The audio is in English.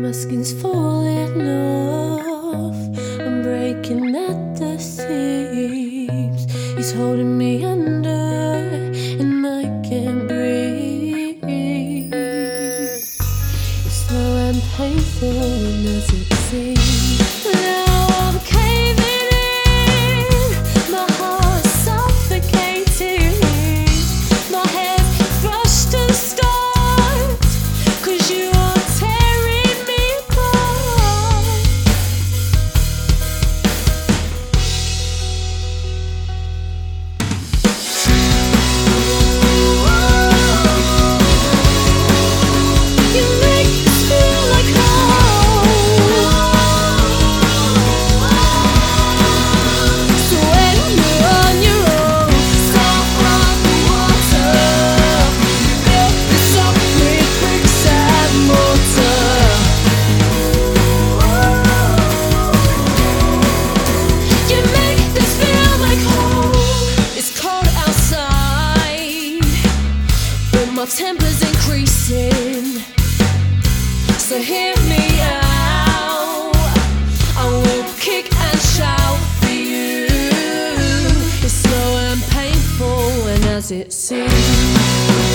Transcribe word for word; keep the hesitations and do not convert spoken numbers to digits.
My skin's falling off, I'm breaking at the seams. He's holding me under and I can't breathe. It's slow and painful as it seems. Now I'm caving in, my heart's suffocating. My head's flushed and scarred, 'cause you are tearing me apart. You make us feel like home. So when you're on your own, stop on the water. You built this up with bricks and mortar. You make this feel like home. It's cold outside, but my temper's increasing. So hear me out, I will kick and shout for you. It's slow and painful, and as it seems.